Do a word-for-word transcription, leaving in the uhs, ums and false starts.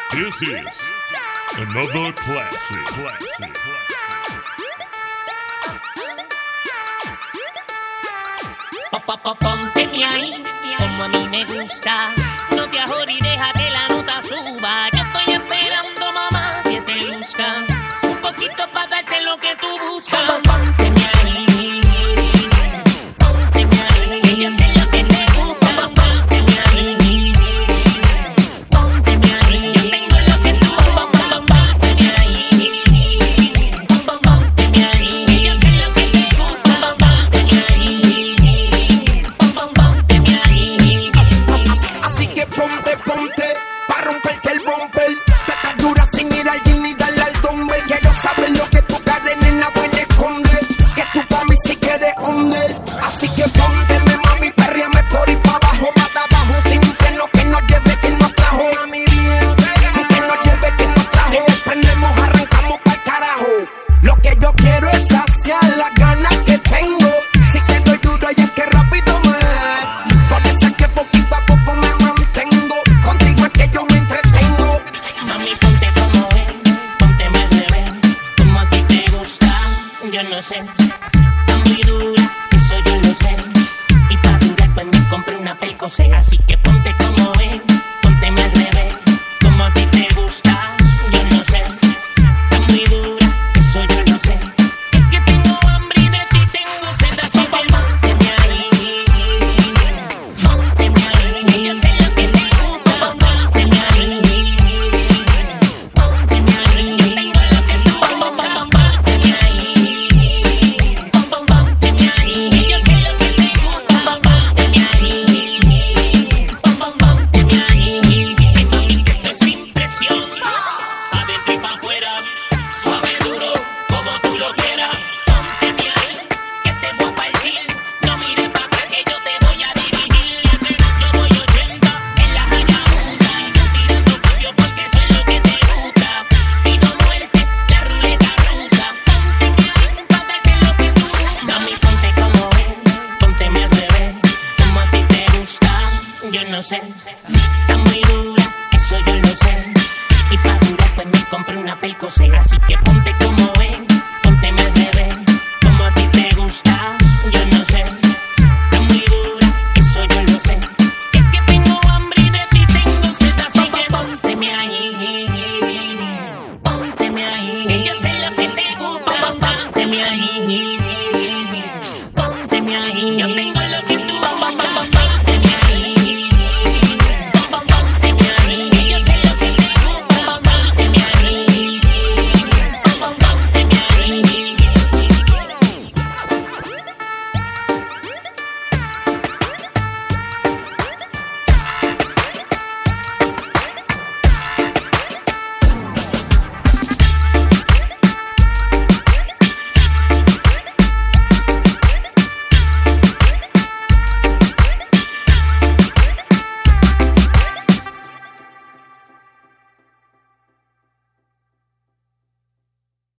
This is another classic, classic, classic. Pa, pa, pa, pónteme ahí, como a mí me gusta. No te ajores y deja que la nota suba. Yo estoy esperando, mamá, que te luzca. Un poquito para darte lo que tú buscas. Pónteme ahí, pónteme ahí. Y yo sé lo que te gusta. Pónteme ahí, pónteme ahí. Yo tengo lo que tú buscas. Pónteme ahí, pónteme ahí. Y yo sé lo que te gusta. Pónteme ahí, pónteme ahí. Así que ponte, ponte, pa' romperte el bumper. Te estás dura sin ir al gym ni darle al dumbbell. Quiero saber lo que tu cara nena buena esconde. Que tú pa' mí sí que eres hombre. Así que pónteme, mami, perríame por ir pa' abajo. Mata abajo sin infierno que nos lleve quien nos trajo. Mami, bien, que nos lleve quien nos trajo. Si nos prendemos arrancamos pa'l carajo. Lo que yo quiero es saciar las ganas que tengo. Si te doy duro y es que rápido me por eso es que poquito a poco me mantengo. Contigo es que yo me entretengo. Mami, ponte como él, ponte más bebé, como a ti te gusta, yo no sé. Está muy dura, eso yo lo sé. Y pa' durar pues me compré una Percocet. Así que ponte como él, ponte más bebé, como a ti te gusta, yo no sé. Está muy dura, eso yo lo sé. Es que tengo hambre y de ti tengo sed. Así que pónteme ahí, pónteme ahí. Yo sé lo que te gusta. Pónteme ahí, pónteme ahí. Yo tengo lo que tú buscas. Pónteme ahí, pónteme ahí. Yo sé lo que te gusta. Pónteme ahí, pónteme ahí. Ay, mami, que esto es sin presión, pa' dentro y pa' afuera, suave duro, como tú lo quieras. Pónteme ahí, que te voy a partir. No mires pa' atrás que yo te voy a dirigir. Yo voy ochenta en la Hayabusa, y yo tirando cambio porque eso es lo que te gusta. Pido muerte, la ruleta rusa. Pónteme ahí pa' darte lo que tú buscas. Mami, ponte como él, pónteme al revés, como a ti te gusta, yo no sé. Está muy dura, eso yo lo sé. Y pa' durar pues me compré una Percocet. Así que ponte como él,